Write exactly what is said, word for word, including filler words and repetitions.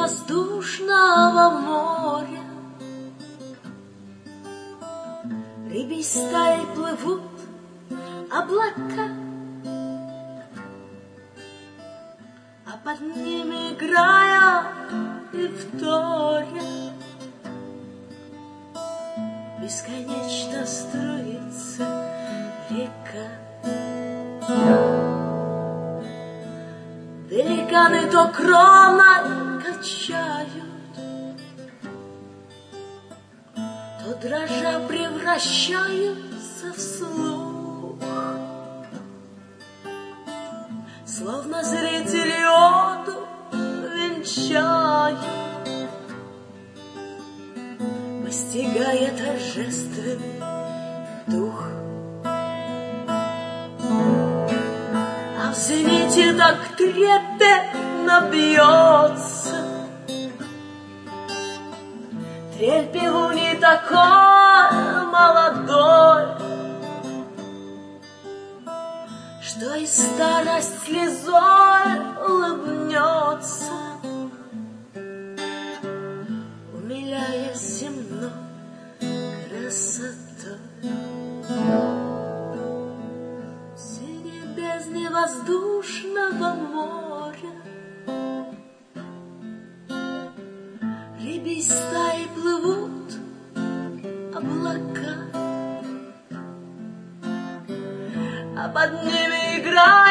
воздушного моря. Рыбьей стаей плывут облака, а под ними играя и вторя бесконечно струится река. Великаны то кроной качают, то дрожа превращаются в слух, словно зрители оду венчают, постигая торжественный дух. А в зените так трепетно бьется трель певуни такой молодой, что и старость слезой улыбнется, умиляя земной красотой. В синей бездне воздушного моря рыбьей стаи плывут облака, а под ними играет